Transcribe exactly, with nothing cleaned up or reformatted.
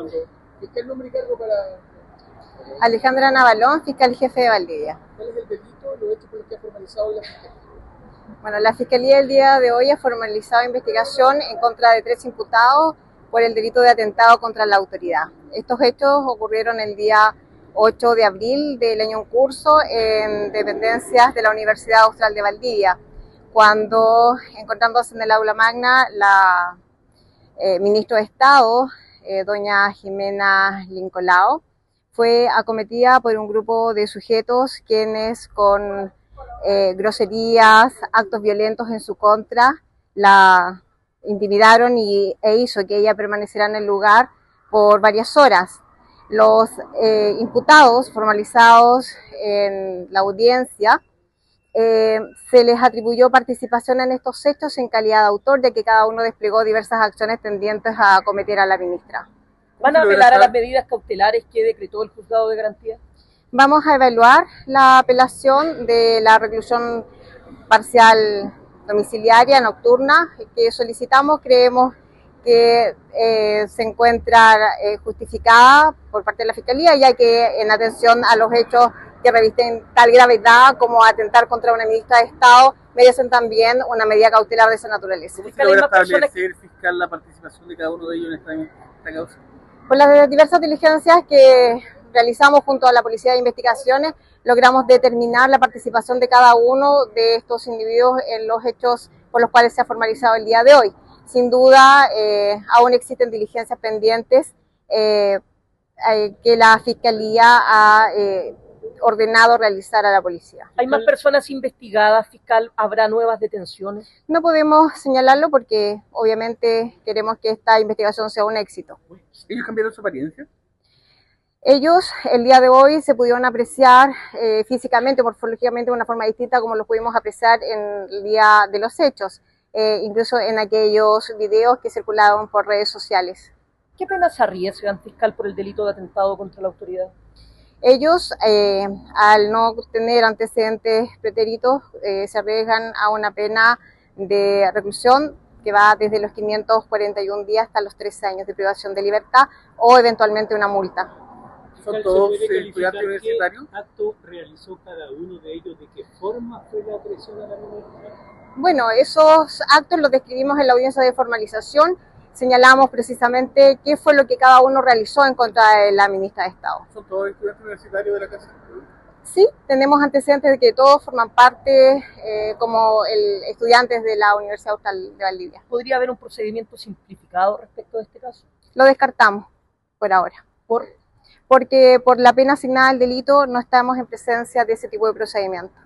Fernando. Fiscal, nombre y cargo para... Alejandra Navalón, fiscal jefe de Valdivia. ¿Cuál es el delito, los hechos por los que ha formalizado la Fiscalía? Bueno, la Fiscalía el día de hoy ha formalizado investigación en contra de tres imputados por el delito de atentado contra la autoridad. Estos hechos ocurrieron el día ocho de abril del año en curso en dependencias de la Universidad Austral de Valdivia, cuando, encontrándose en el aula magna, la eh, ministra de Estado, eh, doña Jimena Lincolao, fue acometida por un grupo de sujetos quienes con eh, groserías, actos violentos en su contra, la intimidaron y, e hizo que ella permaneciera en el lugar por varias horas. Los eh, imputados formalizados en la audiencia eh, se les atribuyó participación en estos hechos en calidad de autor, ya que cada uno desplegó diversas acciones tendientes a acometer a la ministra. ¿Van a apelar a las medidas cautelares que decretó el juzgado de garantía? Vamos a evaluar la apelación de la reclusión parcial domiciliaria nocturna que solicitamos. Creemos que eh, se encuentra eh, justificada por parte de la Fiscalía, ya que en atención a los hechos que revisten tal gravedad como atentar contra una ministra de Estado, merecen también una medida cautelar de esa naturaleza. ¿Cómo se logra establecer, fiscal, la participación de cada uno de ellos en esta, en esta causa? Por las diversas diligencias que realizamos junto a la Policía de Investigaciones, logramos determinar la participación de cada uno de estos individuos en los hechos por los cuales se ha formalizado el día de hoy. Sin duda, eh, aún existen diligencias pendientes eh, eh, que la Fiscalía ha eh, ordenado realizar a la policía. ¿Hay más personas investigadas, fiscal? ¿Habrá nuevas detenciones? No podemos señalarlo porque obviamente queremos que esta investigación sea un éxito. ¿Ellos cambiaron su apariencia? Ellos el día de hoy se pudieron apreciar eh, físicamente, morfológicamente de una forma distinta como los pudimos apreciar en el día de los hechos, eh, incluso en aquellos videos que circulaban por redes sociales. ¿Qué penas se arriesgan, fiscal, por el delito de atentado contra la autoridad? Ellos, eh, al no tener antecedentes pretéritos, eh, se arriesgan a una pena de reclusión que va desde los quinientos cuarenta y un días hasta los trece años de privación de libertad o eventualmente una multa. ¿Son todos estudiantes universitarios? ¿Qué acto realizó cada uno de ellos? ¿De qué forma fue la agresión a la ministra? Bueno, esos actos los describimos en la audiencia de formalización. Señalamos precisamente qué fue lo que cada uno realizó en contra de la ministra de Estado. ¿Son todos estudiantes universitarios de la casa? Sí, tenemos antecedentes de que todos forman parte eh, como el, estudiantes de la Universidad Austral de Valdivia. ¿Podría haber un procedimiento simplificado respecto de este caso? Lo descartamos por ahora. ¿Por? Porque por la pena asignada al delito no estamos en presencia de ese tipo de procedimiento.